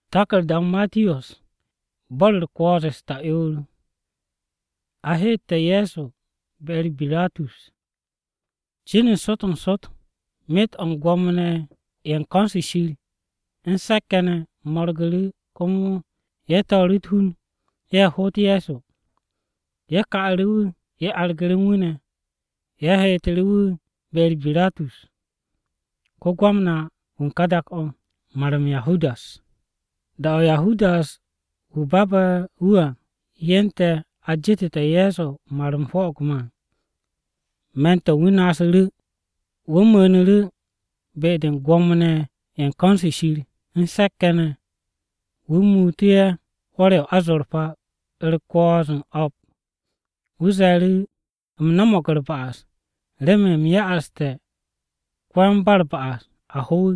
Takardan Matius bol kores ta eul ahete Yesu beri Pilatus chinin soton met an gwamne en konsishil en sakene morgulu komu ye tawrithun ye hot Yesu ye ka'alu ye algelumune ye hetelu beri Pilatus ko gwamna unkadak on maram Yahudas da Yahudas ubaba ua yente ajitita Yesu maram fokuma menta winasulu wumunulu beden gwamne en konsishil en sakene wumutia wale azorpa kozen op wuzali mnamokar paas reme miyaaste kwambar paas ahoy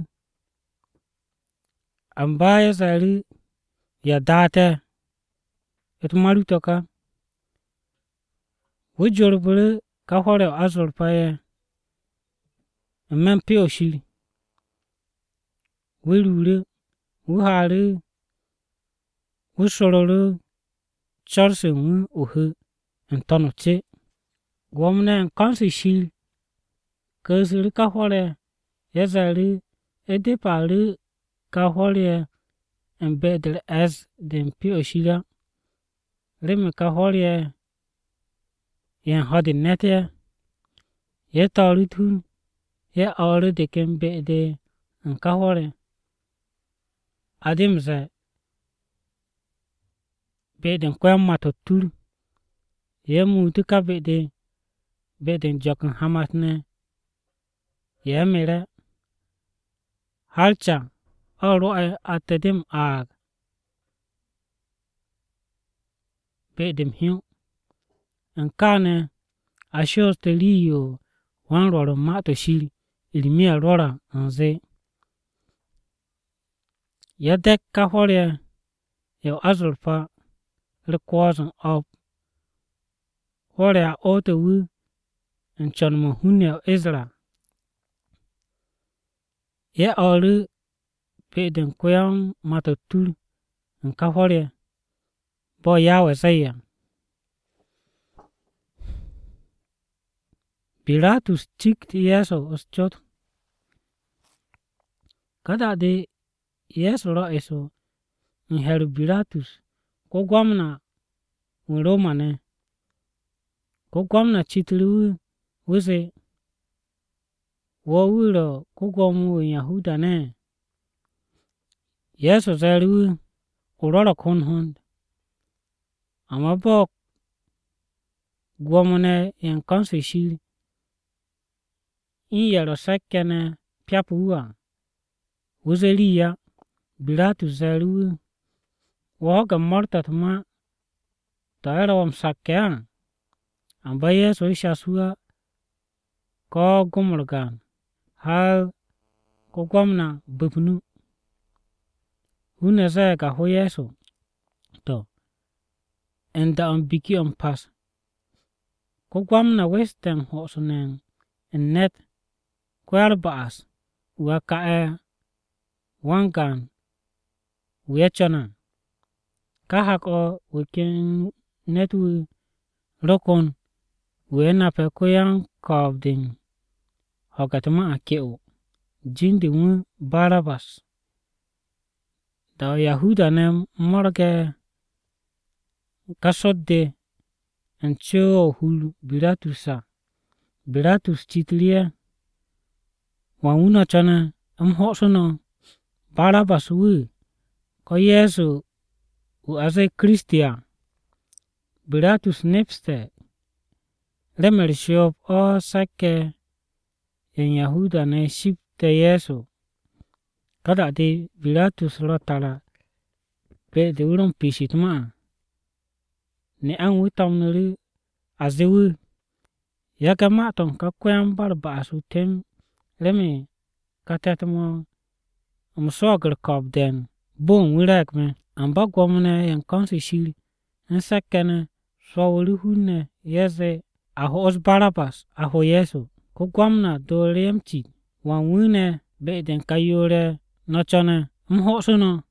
ambaya zali ya date et marutoka wujorbulu ka hore azorpaye men pioshili wululu wuhalu wusorolu chorsen wu uhu entonoche gwamne konsishil kusulu ka hore yazali edepalu ka hore embedel as den pioshila reme ka hore yen hodin nete ye tawrithun ye awru deken bede ka hore adimze beden kwem matotur ye mutu ka beden jokin hamatne ye mere halcha aro atadim ag bedem hiu enkane ashos teliyo wan roro mato shil ilmia rora anze yedek ka hore yo azurfa rekozen op hore a oto wu enchonmo hunne Ezra ye auru beden kwem matotur enka hore bo yawe saya Pilatus chikti Yesu uschot kada de Yesu ro eso heru Pilatus ko gwamna Romane ko gwamna chitlu wuse wo wuro ko gwamu Yahuda ne Yesu zeru urora konhon ama bok gwamne en konsishil in yero sakkene piapuwa wuzeliya Pilatus zeru woga mortatma taerom sakkean amba Yesu ishasua ko gumurgan hal ko gwamna bupnu hune zega ho Yesu to enda on biki on pas ko gwamna westen hosunen net kwalbaas wakae wangan wechana kahak o wikin netwu rokon wena pe koyan kobding hogatma akeo jindi wu Barabas da Yahuda ne morge kasodde encho hulu Pilatus chitliye wawuna chana hosono Barabas wu ko Yesu u aze Christia Pilatus nepste lemer shop o sakke en Yahuda ne shipte Yesu kada de Pilatus rotala pe de uron pisitma ne an witam nuri azewu yakama ton ka kwem Barbasu tem leme katatmo umsogr kobden bon wirakme amba gwamne en konsishil en sakkene swawlu hunne yeze ahos Barabas aho Yesu ko gwamna doremchi wan wune beden kayore nochone mhosuno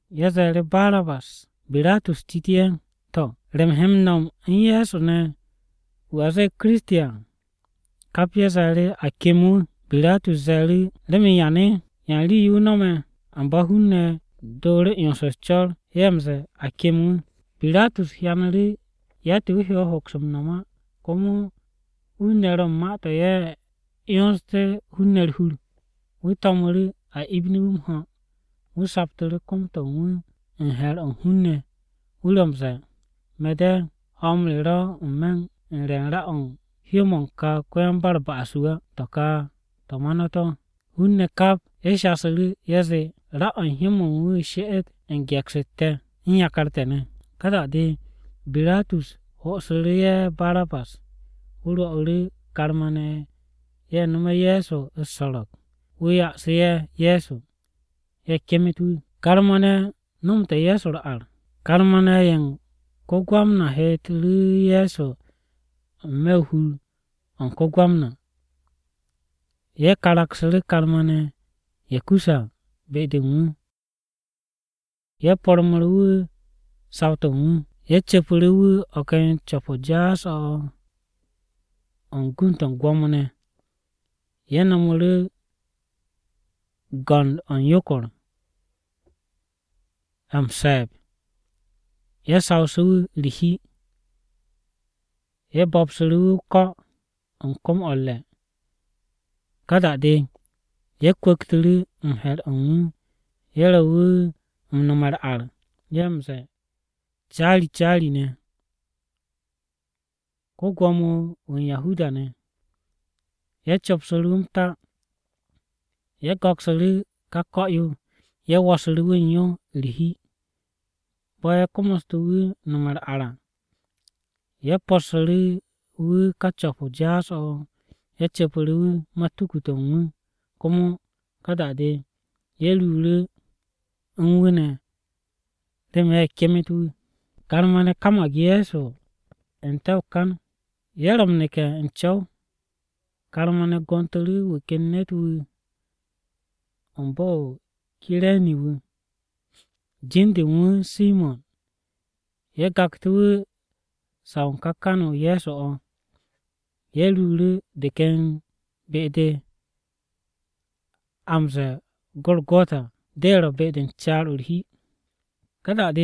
ya zere Barabas. Bilatus titiyan to rem hem nom Yesu ne waze Christian kap ya zere akemu. Bilatus zere remi yani yanli yu nome amba hunne dore yonsos chol yemze akemu. Bilatus yanri yati wihyo hoksum nama komu unero mato ye yonste hunner hul witomuri a ibni wumha wisaptore komto wu her on hunne ulomze mede omlero men renra on hiomon ka kwen barba asuga toka tomanoto hunne kap eshasuri yeze ra on hiomon wu sheet engeksete inyakartene kada de Bilatus hosuri ye Barabas uro uri karmane ye nume Yesu solok uya siye Yesu ye kemitu karmane numte Yesu ar karmane yang kogwamna hetulu Yesu mehu on kogwamna ye kalaksuri karmane ye kusa bedemu ye pormuru sautomu ye chepuru oken chopo jas o on gunton gwamne ye namuru gond on yokor am sab ye sausu lihi ye bobsuru ko on kom olle kada de ye kwekturu her on ye rawu numar ar yemse chali ne ko gwamu on Yahuda ne ye chopsuru ta ye goksuru ka koyu ye wasuru winyo lihi boye komostu numar ara ye posuru wu ka chopo jas o ye chepuru matukutongu komo kada de ye lulu nwune deme kemitu karmane kama Yesu entaw kan yeramneke enchaw karmane gonturu wikennetu ombo kireni wu jindi wu Simon ye gaktu saun kakano Yesu o ye lulu deken bede amze Golgotha dero beden char ulhi kada de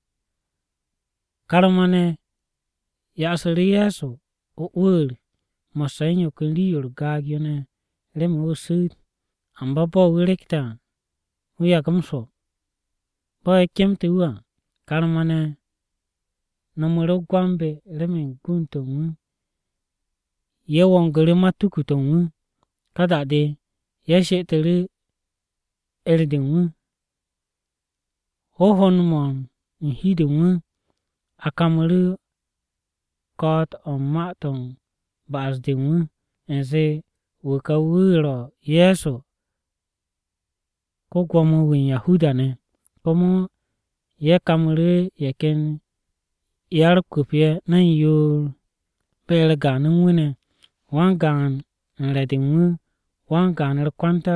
karmane yasuri Yesu o ur masainyo kunliyor gagyone remu usud amba bo wirekta uya kamso bo kemte uwa karmane namuro gwambe remen guntongu ye wongere matukutongu kada de ye sheteri erdengu hohonmon nhidungu akamuru kot on maton basdengu enze wukawiro Yesu ko gwamu win Yahuda ne komo ye kamuru yeken yar kupye nan yor belgan nwune wangan nredingu wangan kwanta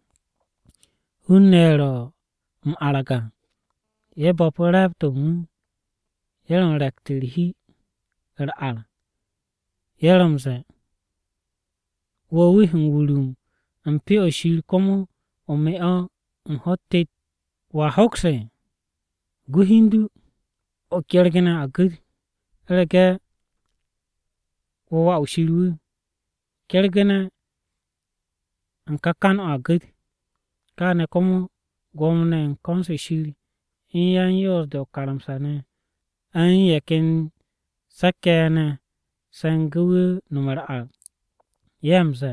hunero alaga ye boporaptongu yeron rektirhi al yeromze wo wihin wulum mpi oshil komo omeo mhotet wa hokse guhindu okyergena agud erege wa ushilu kergena nkakan agud kane komo gomne konse shili inyan yordo karamsane an yakin sakene sangu numar al yemze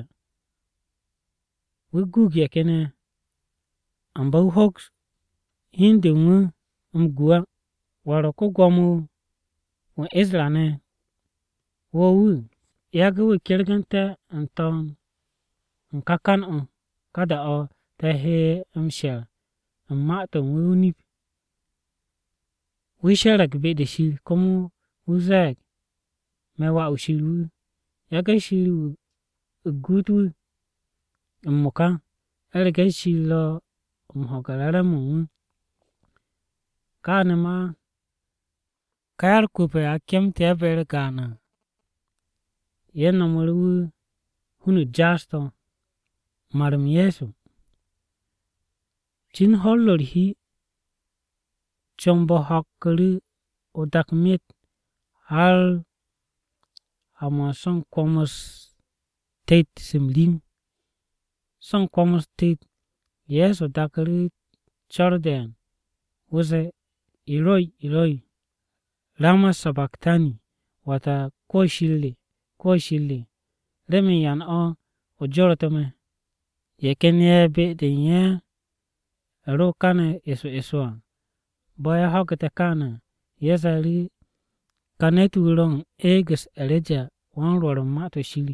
wugug yakene amba hoks hindungu mgua waro ko gomu wa Israne wowu yagu kergente anton nkakan o kada o tehe mshel mato wuni wisharak bede shil komu uzag mewa ushilu yaga shilu gutu muka erga shilo mhogarara mu Kana ma kayar kupe a kem tebere gana yana murwu hunu jasto marum Yesu chin hollor hi chombo hakkuru odak mit har ama son kwamos tet simlim son kwamos tet Yesu dakuru chorden wuze Eloi lama sabaktani wata ko shille remin yan ojorotome yekene be denye ro kana eswa boya hokete kana yesari kanetu ron eges eleja wan rorom mato shili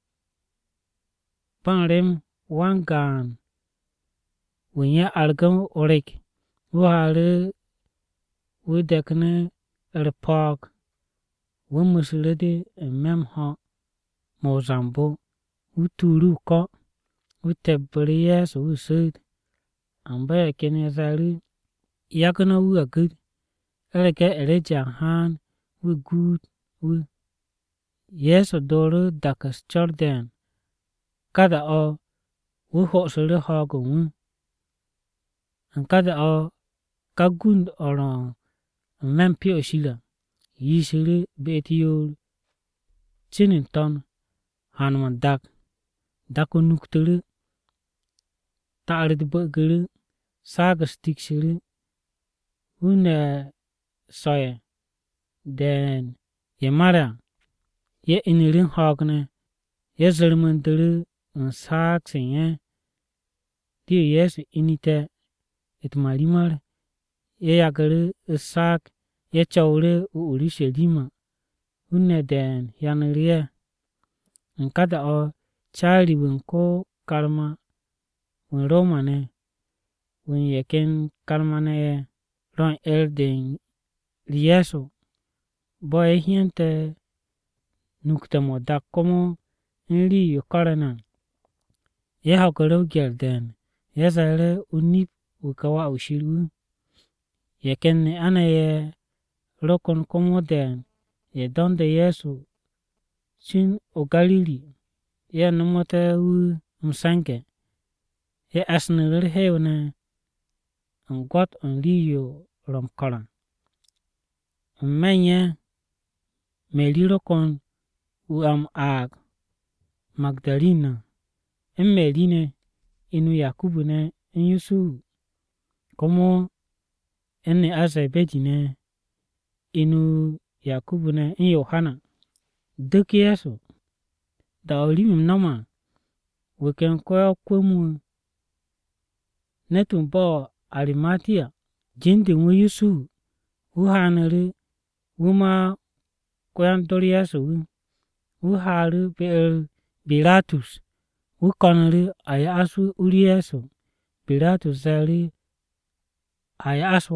panrem wangan wenye algam orek wuhare wudekne erpok wumusulede memho mozambo wuturu ko wutebere Yesu wusud ambaya kene zari yakana wu agud ereke eleja han wugud wu Yesu doru dakas Jordan kada wuhosule hogo wu kada kagund oron mempi oshila yisiri betiyol chinin ton hanuman dako nukturu ta'arid buguru sagas tiksiri wune soye den yemara ye inirin hogne ye zirmunduru sak senye diyo Yesu inite itmarimar ye yaguru sak ye chawre Urushalima wune den yanuriye kada chari winko karma win romane win yeken karmane ron elden Yesu boy hiente nuktamo dakomo nri yokorana ye hakoro gerden yezare unip ukawa ushiru yekenne anaye rokon komoden ye donde Yesu chin o Galili ye numote wu msanke ye asnurur hewne ngot onliyo romkoran menye melirokon am ag Magdalena meline inu Yakubune Yusu komo enne azebedine inu Yakubune Yohana duk Yesu da olimim nama weken koyo kwemu netun bo Arimatia jindi wu Yusu wuhanuru wuma koyan dor Yesu wuharu Bilatus wukonuru aya asu uri Yesu Bilatus zari aya asu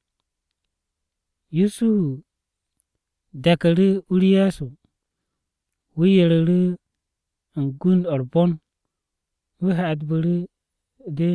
Yusu dekuru uri Yesu wuyeruru ngun orbon wuhadburu de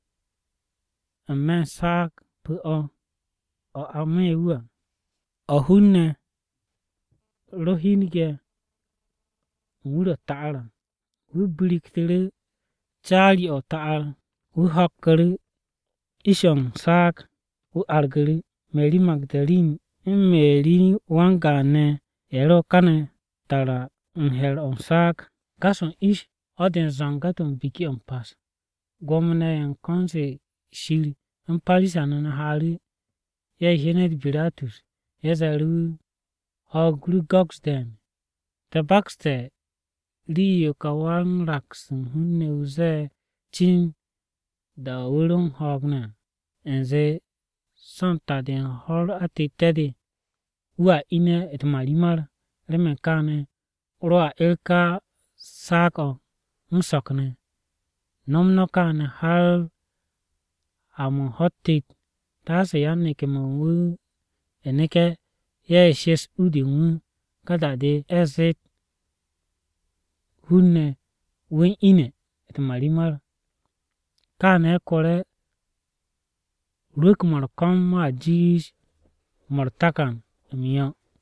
men sak pu o amewua ohunne rohinige wuro ta'ala wubrikturu chali o ta'ala wuhokuru ishon sak wu arguru Mary Magdalene Mary wangane ero kane tara nhel on sak gason ish oden zangaton biki on pas gomna yan konse shiri parisana hari ye hinet Bilatus yezaru hogru gogsden the baxter liyo kawan raksun hunne uze chin da wurun hogna enze sonta den hor atitedi wa ine etmarimar remekane roa ilka sako nsokne nomnokane har amun hotit tase yanike mawu eneke ye shes udi wu kada de ezet hunne win ine etmarimar kane kore ruk mar kom ma jis mar takan miyo.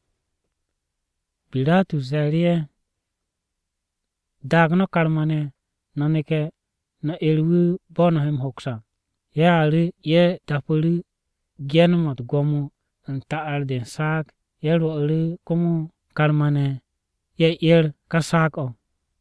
Pilatus zariye dagno karmane nonike na erwi bono hem hoksa yari ye dapuri genmot gomu ta'ar den sak yerwa eri komo karmane ye kasak o